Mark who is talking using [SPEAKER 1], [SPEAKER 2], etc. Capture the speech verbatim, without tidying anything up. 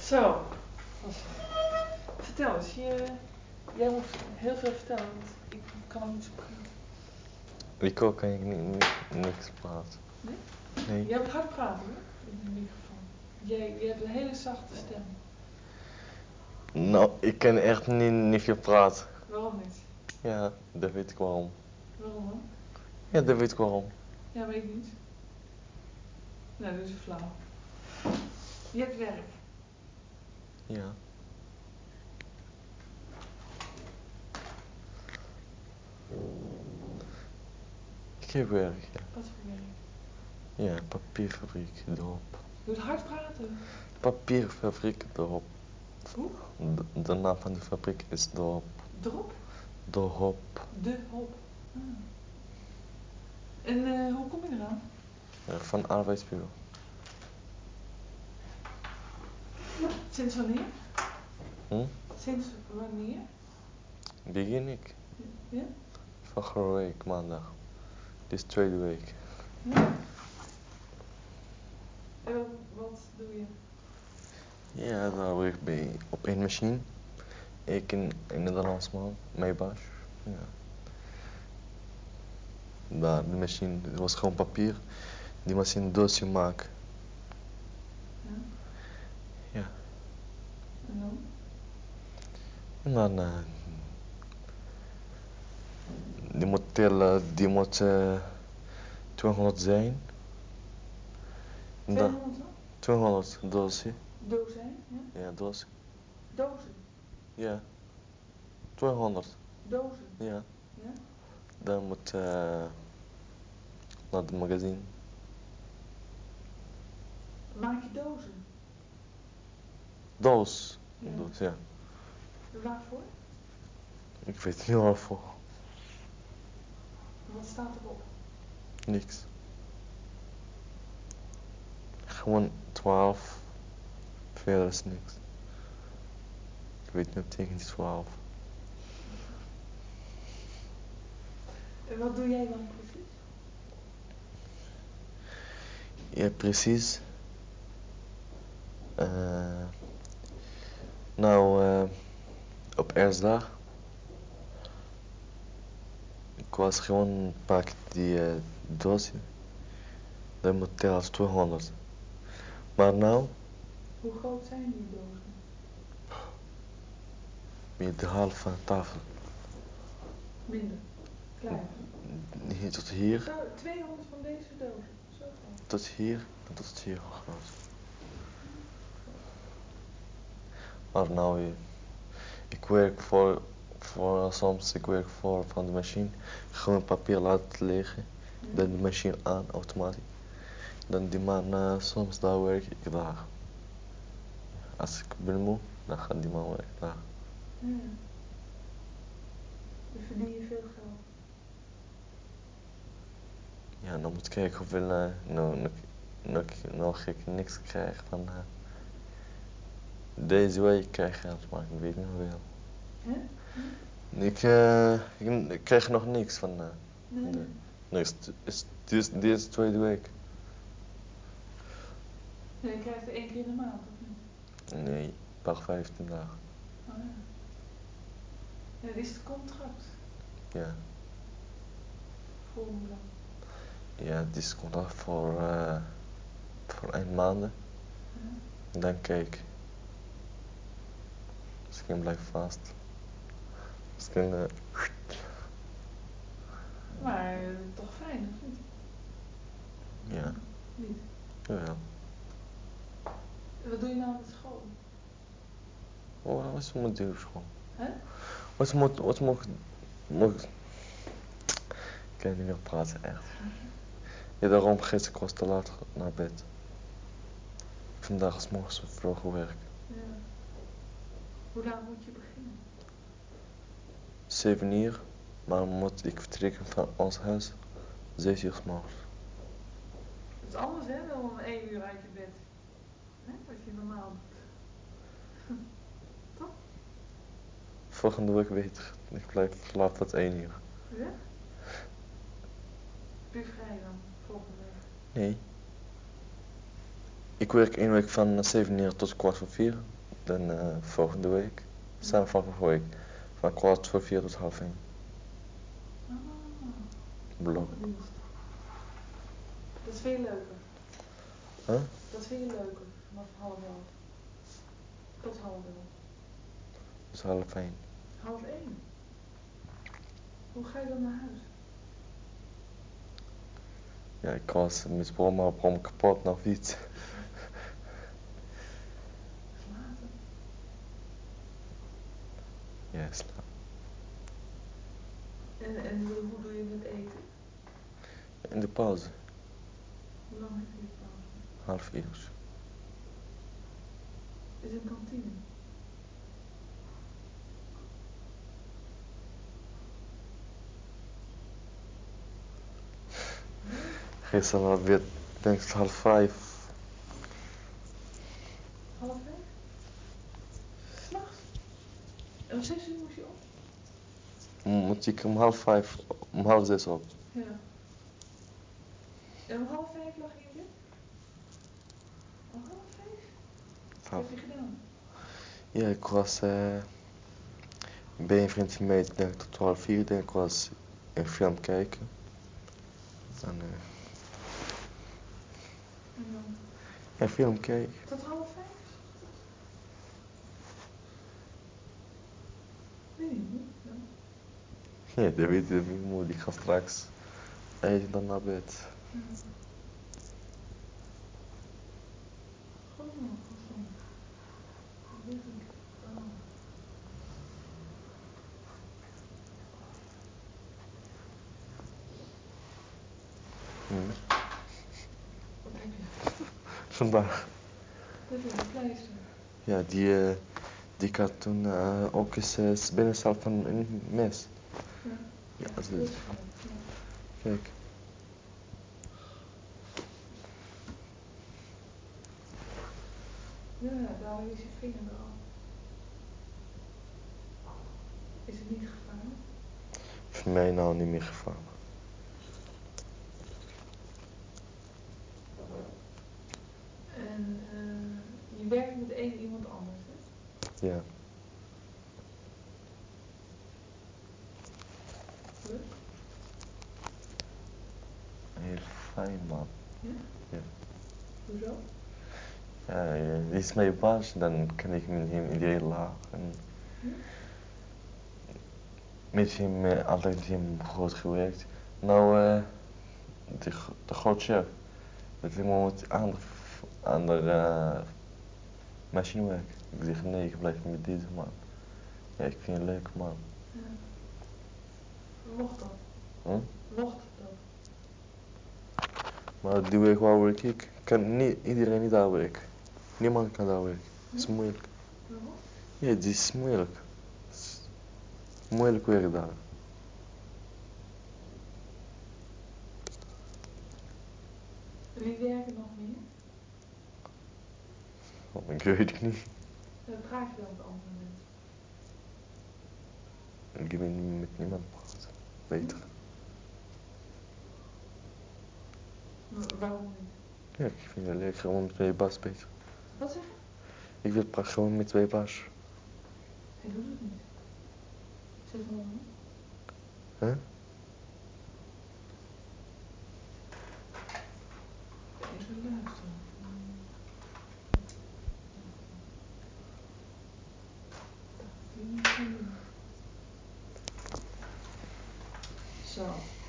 [SPEAKER 1] Zo. Vertel eens, je, jij moet heel veel vertellen, want ik kan ook niet zo praten.
[SPEAKER 2] Ik ook kan ik niet, niet, niks praten.
[SPEAKER 1] Nee?
[SPEAKER 2] Nee.
[SPEAKER 1] Jij moet hard praten hoor, in de microfoon. Jij, jij hebt een hele zachte stem.
[SPEAKER 2] Nou, ik kan echt niet, niet veel praten.
[SPEAKER 1] Waarom niet?
[SPEAKER 2] Ja, dat weet ik waarom.
[SPEAKER 1] Waarom dan?
[SPEAKER 2] Ja, dat weet ik waarom.
[SPEAKER 1] Ja, weet ik niet. Nou, dat is flauw. Je hebt werk.
[SPEAKER 2] Ja. Ik heb werk, ja.
[SPEAKER 1] Wat voor werk?
[SPEAKER 2] Ja, papierfabriek, dorp.
[SPEAKER 1] Je moet hard praten.
[SPEAKER 2] Papierfabriek, dorp.
[SPEAKER 1] Hoe?
[SPEAKER 2] De, de naam van de fabriek is dorp.
[SPEAKER 1] Drop?
[SPEAKER 2] Dorp.
[SPEAKER 1] De hop. Ah. En uh, hoe kom je eraan?
[SPEAKER 2] Ja, van arbeidsbureau.
[SPEAKER 1] Sinds wanneer?
[SPEAKER 2] Hm?
[SPEAKER 1] Sinds wanneer?
[SPEAKER 2] Begin ik.
[SPEAKER 1] Ja?
[SPEAKER 2] Van vorige week, maandag. Dit is de tweede week.
[SPEAKER 1] Ja. En wat, wat doe je?
[SPEAKER 2] Ja, daar werk ik bij op één machine. Ik in, in Nederlands man, mijn baas. Ja. Daar, de machine, het was gewoon papier. Die machine doosje maken.
[SPEAKER 1] Ja.
[SPEAKER 2] Ja.
[SPEAKER 1] En dan?
[SPEAKER 2] En dan, uh, die moet tellen, die moet uh, tweehonderd zijn.
[SPEAKER 1] tweehonderd wat?
[SPEAKER 2] tweehonderd doosje.
[SPEAKER 1] Dozijn, ja?
[SPEAKER 2] Ja, doosje.
[SPEAKER 1] Dozen?
[SPEAKER 2] Ja. tweehonderd.
[SPEAKER 1] Dozen?
[SPEAKER 2] Ja.
[SPEAKER 1] Ja?
[SPEAKER 2] Dan moet uh, naar het magazine.
[SPEAKER 1] Maak je dozen?
[SPEAKER 2] Doos.
[SPEAKER 1] Ja.
[SPEAKER 2] Doos, ja.
[SPEAKER 1] Waarvoor?
[SPEAKER 2] Ik weet niet waarvoor.
[SPEAKER 1] Wat staat erop?
[SPEAKER 2] Niks. Gewoon twaalf. Verder is niks. Ik weet niet wat betekent twaalf.
[SPEAKER 1] En wat doe jij dan precies?
[SPEAKER 2] Ja, precies. Uh, nou, uh, op eerstdag. Ik was gewoon pak die uh, doosje. Dan moet tellen als tweehonderd. Maar nou.
[SPEAKER 1] Hoe groot zijn die dozen?
[SPEAKER 2] Met de half van de tafel.
[SPEAKER 1] Minder. Kleiner.
[SPEAKER 2] Hier tot hier.
[SPEAKER 1] Zo, tweehonderd van deze dozen. Zo groot.
[SPEAKER 2] Tot hier en tot hier groot. Maar nou, ik werk voor, voor soms ik werk voor van de machine. Gewoon papier laten liggen.
[SPEAKER 1] Ja.
[SPEAKER 2] Dan de machine aan, automatisch. Dan die man, uh, soms daar werk ik daar. Als ik ben moe, dan gaat die man werken daar.
[SPEAKER 1] Ja. Dan verdien je veel geld.
[SPEAKER 2] Ja, dan moet ik kijken hoeveel, uh, nou, nog, nog, nog ik niks krijg van, uh, deze week krijg ik geld, maar ik weet niet hoeveel.
[SPEAKER 1] Hè? Hm?
[SPEAKER 2] Ik, uh, ik, ik krijg nog niks van, uh,
[SPEAKER 1] Nee.
[SPEAKER 2] de, nee, is, is, dit is de tweede week.
[SPEAKER 1] Nee, je krijgt er één keer in de maand, of niet?
[SPEAKER 2] Nee, per vijftien dagen.
[SPEAKER 1] Oh ja. Ja, dit is het contract.
[SPEAKER 2] Ja.
[SPEAKER 1] Voor hoe lang?
[SPEAKER 2] Ja, het is contract voor, uh, voor één maand.
[SPEAKER 1] Ja.
[SPEAKER 2] Dan kijk. Misschien blijf vast. Misschien, uh,
[SPEAKER 1] Maar uh, toch fijn, of niet?
[SPEAKER 2] ja.
[SPEAKER 1] Niet?
[SPEAKER 2] Jawel.
[SPEAKER 1] En wat doe je nou met school?
[SPEAKER 2] Oh, wat moet je op school?
[SPEAKER 1] Hè?
[SPEAKER 2] Wat moet, wat moet, moet... Ik kan niet meer praten, echt. Ja, daarom gisteren ik was te laat naar bed. Vandaag is morgens vroeg werk.
[SPEAKER 1] Ja. Hoe laat moet je beginnen?
[SPEAKER 2] Zeven uur, maar dan moet ik vertrekken van ons huis. Zes uur 's morgens.
[SPEAKER 1] Dat is anders hè, dan om één uur uit je bed. Hè? Wat je normaal doet. Toch?
[SPEAKER 2] Volgende week beter. Ik blijf slapen tot één uur.
[SPEAKER 1] Ja? Ben je vrij dan, volgende week?
[SPEAKER 2] Nee. Ik werk één week van zeven uur tot kwart voor vier. dan uh, volgende week. Samen van vorige week. Van kwart voor vier tot half één.
[SPEAKER 1] Ah,
[SPEAKER 2] Blok.
[SPEAKER 1] opgedeeld. Dat is veel leuker.
[SPEAKER 2] Huh?
[SPEAKER 1] Dat is veel leuker, vanaf half elf. Tot half elf.
[SPEAKER 2] Dus half één.
[SPEAKER 1] Half één. Hoe ga je dan naar huis?
[SPEAKER 2] Ja, ik was met brommen op brom kapot naar fiets.
[SPEAKER 1] Slapen.
[SPEAKER 2] Ja, slaap.
[SPEAKER 1] En, en hoe doe je het eten?
[SPEAKER 2] In de pauze.
[SPEAKER 1] Hoe lang heb je pauze?
[SPEAKER 2] Half uur.
[SPEAKER 1] Is een kantine?
[SPEAKER 2] Gisteren was het weer, denk ik, half vijf.
[SPEAKER 1] Half vijf? S'nachts? En om zes uur moest je op?
[SPEAKER 2] Moet ik om half vijf, om half zes op.
[SPEAKER 1] Ja. En om half vijf lag je in bed? Om half vijf? Wat
[SPEAKER 2] Half.
[SPEAKER 1] heb je gedaan?
[SPEAKER 2] Ja, ik was uh, bij een vriend van mij, denk ik tot twaalf vier, denk ik, was een film kijken. En, uh,
[SPEAKER 1] En dan?
[SPEAKER 2] een film kijken.
[SPEAKER 1] Tot half vijf? Weet ik niet. Ja.
[SPEAKER 2] Ja, dat weet je niet moe, ik ga straks eten dan naar bed.
[SPEAKER 1] Ja. Goed nog, goed nog. Dat weet ik. Oh.
[SPEAKER 2] Hmm.
[SPEAKER 1] Wat heb je?
[SPEAKER 2] Vandaag.
[SPEAKER 1] Dat is een pleister.
[SPEAKER 2] Ja, die, uh, die had toen uh, ook eens uh, binnensteld van een mes.
[SPEAKER 1] Ja.
[SPEAKER 2] Ja,
[SPEAKER 1] Ja,
[SPEAKER 2] dat is
[SPEAKER 1] dat
[SPEAKER 2] het.
[SPEAKER 1] is goed. Ja.
[SPEAKER 2] Kijk.
[SPEAKER 1] Ja, dadelijk is je vinger eraf. Is het niet gevaarlijk?
[SPEAKER 2] Voor mij nou niet meer gevallen.
[SPEAKER 1] En uh, je werkt met één iemand anders, hè?
[SPEAKER 2] Ja.
[SPEAKER 1] Plus?
[SPEAKER 2] Heel fijn, man.
[SPEAKER 1] Ja?
[SPEAKER 2] Ja.
[SPEAKER 1] Hoezo?
[SPEAKER 2] Ja, die is mijn baas, dan kan ik met hem in die laag. En
[SPEAKER 1] Ja?
[SPEAKER 2] met hem uh, altijd met hem goed gewerkt. Nou, uh, de, de grote chef, dat hij moet aan de, aan de uh, machine werken. Ik zeg nee, ik blijf met deze man. Ja, ik vind het leuk, man.
[SPEAKER 1] Ja. Mocht dat?
[SPEAKER 2] Hm?
[SPEAKER 1] Mocht dat?
[SPEAKER 2] Maar die werk waar werk ik, kan niet, iedereen niet daar werken. Niemand kan daar werken. Het is
[SPEAKER 1] Hm?
[SPEAKER 2] moeilijk.
[SPEAKER 1] Waarom?
[SPEAKER 2] Ja, het is moeilijk. Het is moeilijk werk daar.
[SPEAKER 1] Wie werken nog meer?
[SPEAKER 2] Oh, ik weet het niet.
[SPEAKER 1] Dan praat je dan met andere mensen.
[SPEAKER 2] Ik ben met niemand praten. Beter.
[SPEAKER 1] Maar waarom niet?
[SPEAKER 2] Ja, ik vind het leuk gewoon met twee baas beter.
[SPEAKER 1] Wat zeg je?
[SPEAKER 2] Ik wil praten gewoon met twee baas.
[SPEAKER 1] Hij doet het niet. Zeg maar waarom?
[SPEAKER 2] Huh?
[SPEAKER 1] Even luisteren. Dat moet je niet gaan doen. Zo.